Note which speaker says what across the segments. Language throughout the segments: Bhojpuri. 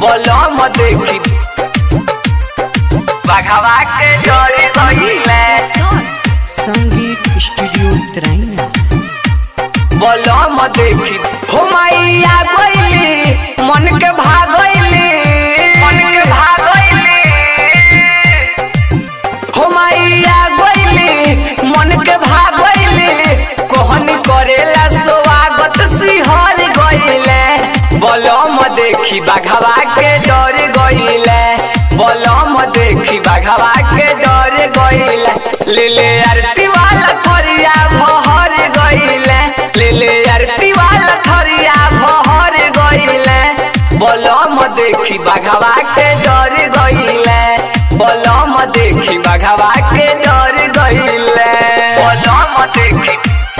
Speaker 1: बलम देखी बघवा के डर गइले।
Speaker 2: संगीत स्टूडियो तराइना।
Speaker 1: बलम देखी हो मैया गइली मन के भागइली, मन के भागइली हो मैया गइली मन के भागइली। कोहन करेला स्वागत सिहर गइले। बलम देखी बघवा के डर गइले। बलम देखी बघवा के डर गइले। ले ले आरती वाला थरिया भहर गइले। ले ले आरती वाला थरिया भहर गइले। बलम देखी बघवा के डर गइले। बलम देखी बघवा के डर गइले। बलम देखी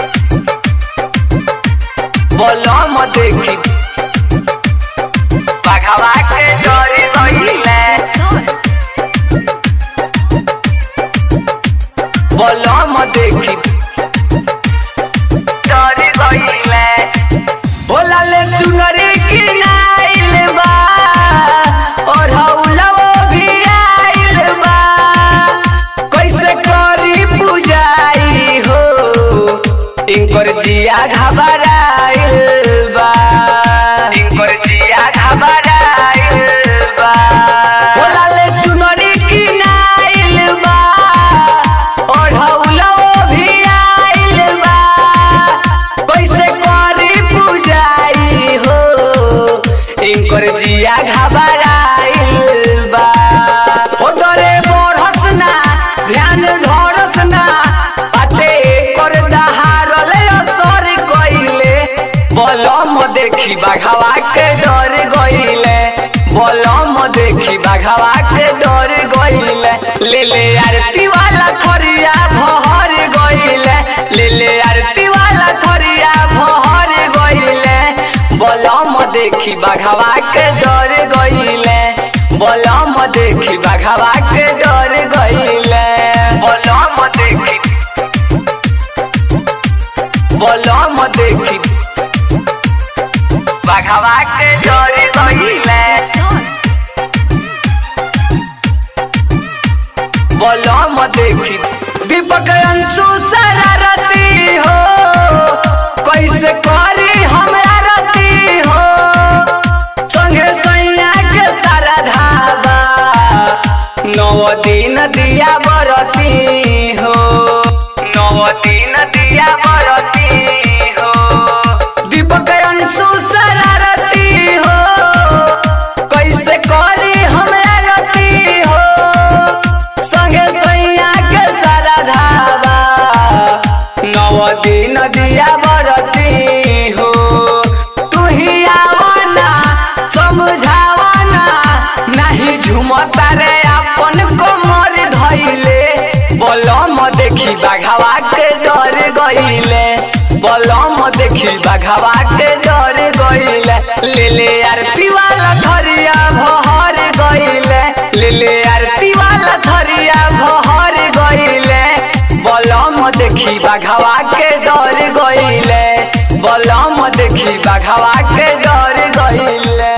Speaker 1: बलम देखी बघवा के डर गइले। बलम देखी डर गइले। भोला ले चुनरी किनाइल बा और हौलवो भी आइल बा। कैसे करी पूजाई हो इनकर जिया घबराइल बा, इनकर जिया घबराइल बा। भोला ले चुनरी किनाइल बा और हौलवो भी आइल बा। कैसे करी पूजाई हो इनकर जिया घबराइल बा। ओ डरे बढ़स ना ध्यान धरस ना बाटे कर दहारल असर कइले। बलम देखी बघवा के डर गइले। बलम देखी बघवा के डर गइले। ले ले आरती वाला थरिया भहर गइले। ले ले आरती वाला थरिया भहर गइले। बलम देखी बघवा के डर गइले। बलम देखी बघवा के डर गइले। बलम देखी बलम देखी बघवा के डर गइले। बलम देखी दीपक अंशु शरारती हो कैसे करी हमरा रती हो। संगे सैया के सारा धावा 9 दिन दिया बरती हो, 9 दिन दिया बरती हो। दीपक अंशु शरारती हो कैसे करी हमरा रती हो। संगे सैया के सारा धावा 9 दिन दिया बरती हो। तू ही आवना समझावना नहीं झुमता रे अपन कमर धइले। बलम देखी बघवा के डर गइले। बलम देखी बघवा के डर गइले। ले ले आरती वाला थरिया भहर गइले। ले ले आरती वाला थरिया भहर गइले। बलम देखी बघवा के डर गइले। बलम देखी बघवा के डर गइले।